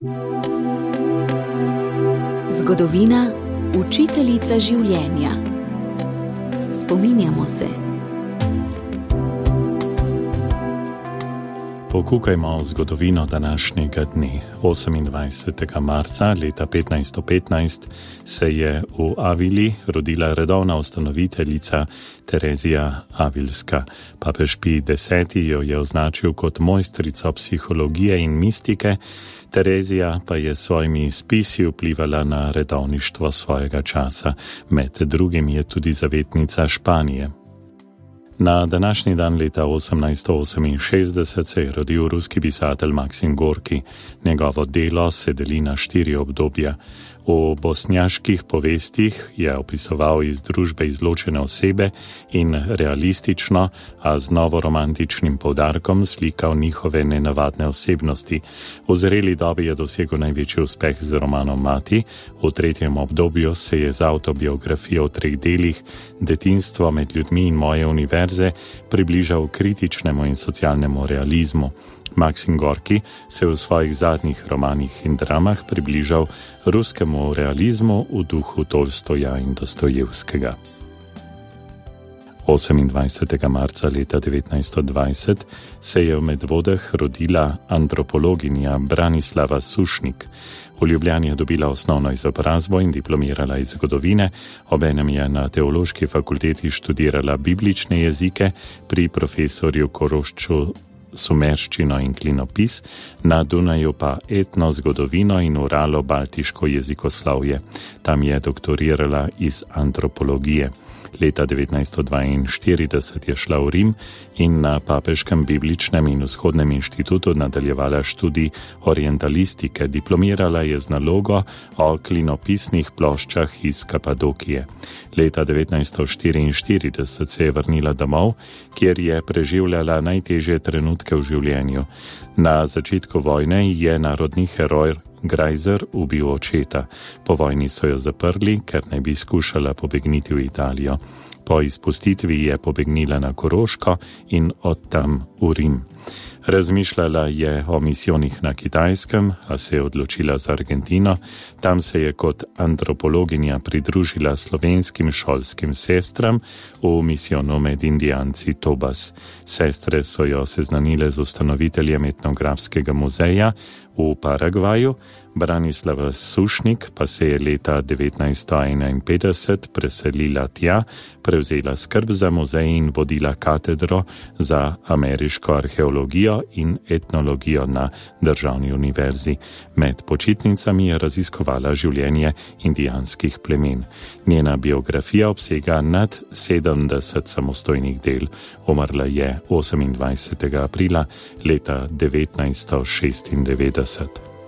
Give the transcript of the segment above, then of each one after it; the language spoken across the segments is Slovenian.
Zgodovina, učiteljica življenja. Spominjamo se. Pokukajmo v zgodovino današnjega dne. 28. marca leta 1515 se je v Avili rodila redovna ustanoviteljica Terezija Avilska. Papež Pij X. jo je označil kot mojstrico psihologije in mistike, Terezija pa je s svojimi spisi vplivala na redovništvo svojega časa. Med drugim je tudi zavetnica Španije. Na današnji dan leta 1868 se je rodil ruski pisatelj Maksim Gorki. Njegovo delo se deli na 4 obdobja. V bosnjaških povestih je opisoval iz družbe izločene osebe in realistično, a z novoromantičnim poudarkom slikal njihove nenavadne osebnosti. V zreli dobi je dosegel največji uspeh z romanom Mati, v 3. obdobju se je z avtobiografijo v 3 delih Detinstvo med ljudmi in moje univerze približal kritičnemu in socialnemu realizmu. Maksim Gorki se v svojih zadnjih romanih in dramah približal ruskemu realizmu v duhu Tolstoja in Dostojevskega. 28. marca leta 1920 se je v Medvodah rodila antropologinja Branislava Sušnik. V Ljubljani je dobila osnovno izobrazbo in diplomirala iz zgodovine, obenem je na Teološki fakulteti študirala biblične jezike pri profesorju Korošču sumerščino in klinopis, na Dunaju pa etnozgodovino in uralo-baltiško jezikoslovje. Tam je doktorirala iz antropologije. Leta 1942 je šla v Rim in na Papeškem bibličnem in vzhodnem inštitutu nadaljevala študij orientalistike. Diplomirala je z nalogo o klinopisnih ploščah iz Kapadokije. Leta 1944 se je vrnila domov, kjer je preživljala najtežje trenutke v življenju. Na začetku vojne je narodni heroj Grajzer ubil očeta. Po vojni so jo zaprli, ker naj bi skušala pobegniti v Italijo. Po izpustitvi je pobegnila na Koroško in od tam v Rim. Razmišljala je o misijonih na Kitajskem, a se je odločila za Argentino. Tam se je kot antropologinja pridružila slovenskim šolskim sestram v misijonu med Indijanci Tobas. Sestre so jo seznanile z ustanoviteljem etnografskega muzeja v Paragvaju. Branislava Sušnik pa se je leta 1951 preselila tja, prevzela skrb za muzej in vodila katedro za ameriško arheologijo in etnologijo na Državni univerzi. Med počitnicami je raziskovala življenje indijanskih plemen. Njena biografija obsega nad 70 samostojnih del. Umrla je 28. aprila leta 1996.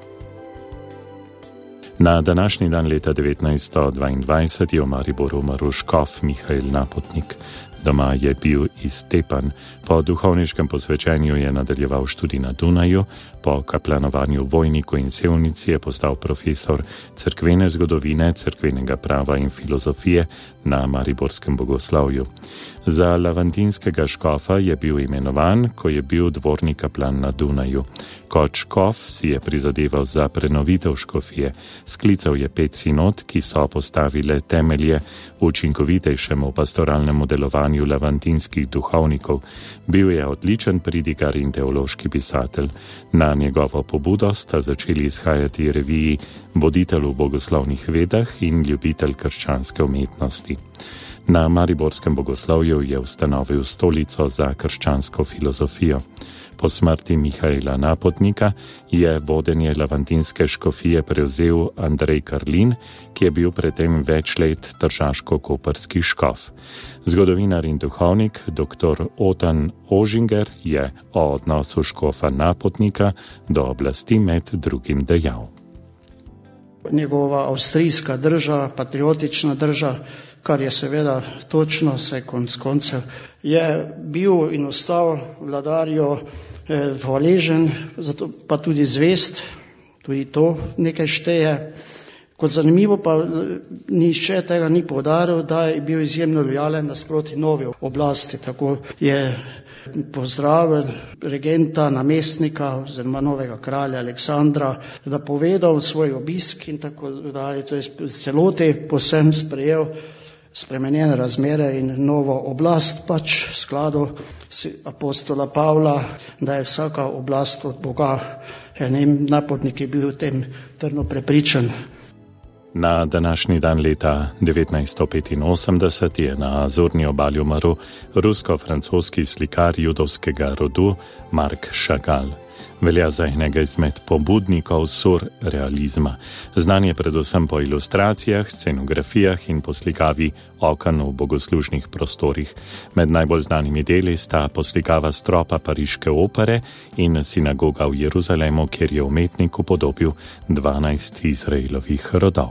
Na današnji dan leta 1922 je v Mariboru umrl škof Mihael Napotnik. Doma je bil iz Tepan. Po duhovniškem posvečenju je nadaljeval študij na Dunaju, po kaplanovanju v Vojniku in Sevnici je postal profesor cerkvene zgodovine, cerkvenega prava in filozofije na mariborskem bogoslovju. Za lavantinskega škofa je bil imenovan, ko je bil dvorni kaplan na Dunaju. Kot škof si je prizadeval za prenovitev škofije. Sklical je 5 sinod, ki so postavile temelje učinkovitejšemu pastoralnemu delovanju lavantinskih duhovnikov. Bil je odličen pridigar in teološki pisatelj. Na njegovo pobudo sta začeli izhajati reviji Voditelj v bogoslovnih vedah in Ljubitelj krščanske umetnosti. Na mariborskem bogoslovju je ustanovil stolico za krščansko filozofijo. Po smrti Mihaela Napotnika je vodenje lavantinske škofije prevzel Andrej Karlin, ki je bil predtem več let tržaško-koprski škof. Zgodovinar in duhovnik dr. Otan Ožinger je o odnosu škofa Napotnika do oblasti med drugim dejal. Njegova avstrijska drža, patriotična drža, kar je seveda točno, se konec koncev je bil in ostal vladarju hvaležen, zato pa tudi zvest, tudi to nekaj šteje. Kot zanimivo pa nišče tega ni poudaril, da je bil izjemno lojalen nasproti novi oblasti. Tako je pozdravil regenta, namestnika oziroma novega kralja Aleksandra, da povedal svoj obisk in tako dalje. To je celoti povsem sprejel spremenjene razmere in novo oblast, pač v skladu s apostola Pavla, da je vsaka oblast od Boga. Napotnik je bil v tem trdno prepričan. Na današnji dan leta 1985 je na Azurni obali umrl rusko-francoski slikar judovskega rodu Marc Chagall. Velja za enega izmed pobudnikov surrealizma. Znan je predvsem po ilustracijah, scenografijah in poslikavi oken v bogoslužnih prostorih. Med najbolj znanimi deli sta poslikava stropa pariške opere in sinagoga v Jeruzalemu, kjer je umetnik upodobil 12 Izraelovih rodov.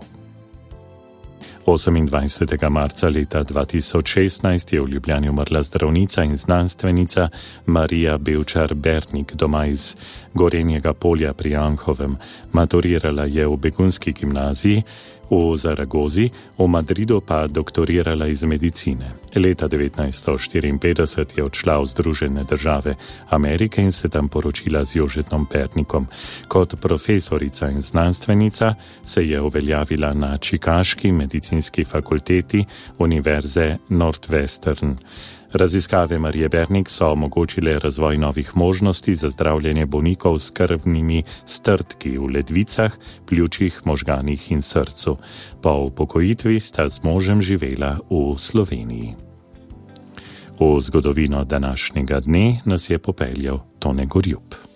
28. marca leta 2016 je v Ljubljani umrla zdravnica in znanstvenica Marija Bevčar-Bernik, doma iz Gorenjega Polja pri Anhovem. Maturirala je v begunski gimnaziji v Zaragozi, v Madridu pa doktorirala iz medicine. Leta 1954 je odšla v Združene države Amerike in se tam poročila z Jožetom Pernikom. Kot profesorica in znanstvenica se je uveljavila na Čikaški medicinski fakulteti Univerze Northwestern. Raziskave Marije Bernik so omogočile razvoj novih možnosti za zdravljenje bolnikov s krvnimi strdki v ledvicah, pljučih, možganih in srcu. Po upokojitvi sta z možem živela v Sloveniji. V zgodovino današnjega dne nas je popeljal Tone Gorjup.